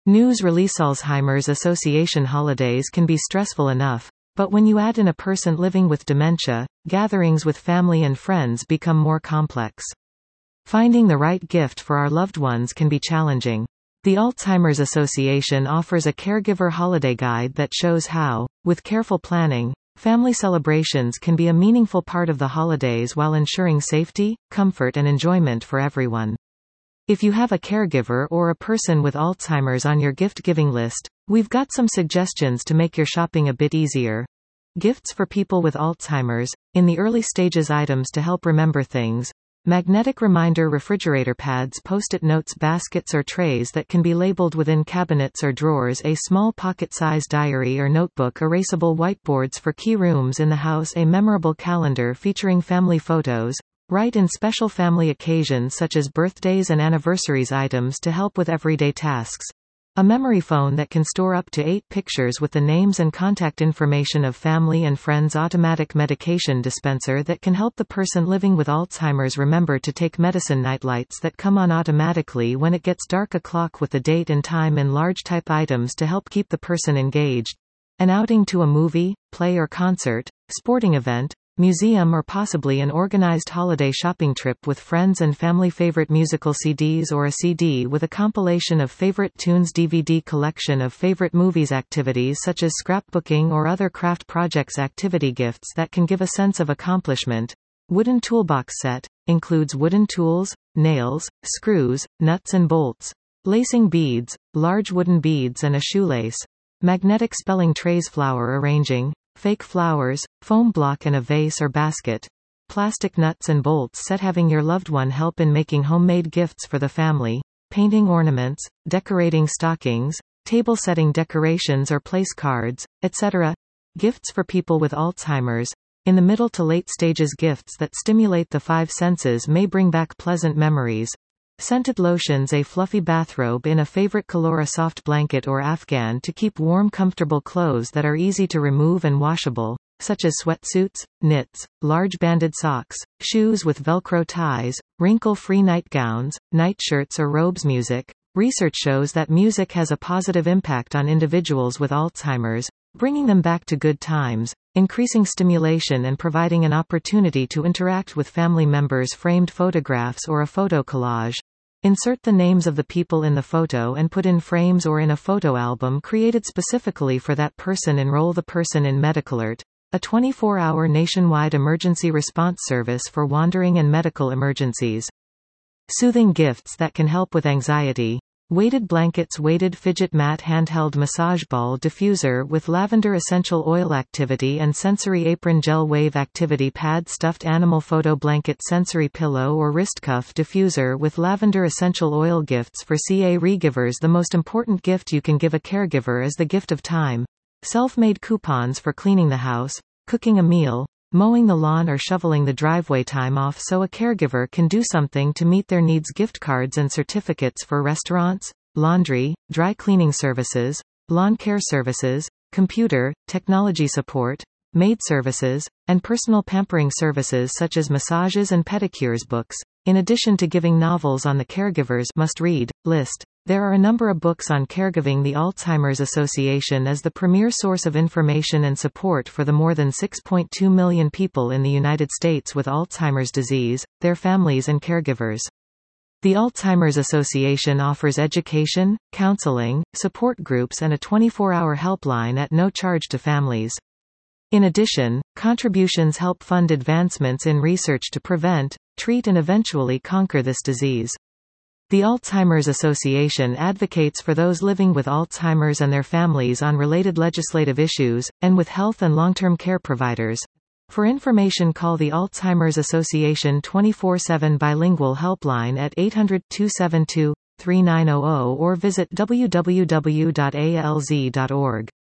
News release. Alzheimer's Association holidays can be stressful enough, but when you add in a person living with dementia, gatherings with family and friends become more complex. Finding the right gift for our loved ones can be challenging. The Alzheimer's Association offers a caregiver holiday guide that shows how, with careful planning, family celebrations can be a meaningful part of the holidays while ensuring safety, comfort and enjoyment for everyone. If you have a caregiver or a person with Alzheimer's on your gift-giving list, we've got some suggestions to make your shopping a bit easier. Gifts for people with Alzheimer's. In the early stages, items to help remember things. Magnetic reminder refrigerator pads, post-it notes, baskets or trays that can be labeled within cabinets or drawers, a small pocket-sized diary or notebook, erasable whiteboards for key rooms in the house, a memorable calendar featuring family photos. Write in special family occasions such as birthdays and anniversaries, items to help with everyday tasks. A memory phone that can store up to 8 pictures with the names and contact information of family and friends. Automatic medication dispenser that can help the person living with Alzheimer's remember to take medicine. Nightlights that come on automatically when it gets dark. A clock with the date and time in large type, items to help keep the person engaged. An outing to a movie, play or concert, sporting event, museum or possibly an organized holiday shopping trip with friends and family. Favorite musical CDs or a CD with a compilation of favorite tunes. DVD collection of favorite movies. Activities such as scrapbooking or other craft projects. Activity gifts that can give a sense of accomplishment. Wooden toolbox set includes wooden tools, nails, screws, nuts and bolts, lacing beads, large wooden beads and a shoelace. Magnetic spelling trays. Flower arranging, fake flowers, foam block and a vase or basket. Plastic nuts and bolts set, having your loved one help in making homemade gifts for the family. Painting ornaments, decorating stockings, table setting decorations or place cards, etc. Gifts for people with Alzheimer's. In the middle to late stages, gifts that stimulate the 5 senses may bring back pleasant memories. Scented lotions, a fluffy bathrobe in a favorite color, a soft blanket or afghan to keep warm. Comfortable clothes that are easy to remove and washable, such as sweatsuits, knits, large banded socks, shoes with Velcro ties, wrinkle-free nightgowns, nightshirts or robes. Music. Research shows that music has a positive impact on individuals with Alzheimer's, bringing them back to good times, increasing stimulation and providing an opportunity to interact with family members. Framed photographs or a photo collage. Insert the names of the people in the photo and put in frames or in a photo album created specifically for that person. Enroll the person in MedicAlert, a 24-hour nationwide emergency response service for wandering and medical emergencies. Soothing gifts that can help with anxiety. Weighted blankets, weighted fidget mat, handheld massage ball diffuser with lavender essential oil activity and sensory apron, gel wave activity pad, stuffed animal photo blanket, sensory pillow or wrist cuff diffuser with lavender essential oil. Gifts for caregivers. The most important gift you can give a caregiver is the gift of time. Self-made coupons for cleaning the house, cooking a meal, mowing the lawn or shoveling the driveway. Time off so a caregiver can do something to meet their needs. Gift cards and certificates for restaurants, laundry, dry cleaning services, lawn care services, computer, technology support, maid services, and personal pampering services such as massages and pedicures. Books. In addition to giving novels on the caregiver's must-read list, there are a number of books on caregiving. The Alzheimer's Association is the premier source of information and support for the more than 6.2 million people in the United States with Alzheimer's disease, their families and caregivers. The Alzheimer's Association offers education, counseling, support groups and a 24-hour helpline at no charge to families. In addition, contributions help fund advancements in research to prevent, treat and eventually conquer this disease. The Alzheimer's Association advocates for those living with Alzheimer's and their families on related legislative issues, and with health and long-term care providers. For information, call the Alzheimer's Association 24/7 bilingual helpline at 800-272-3900 or visit www.alz.org.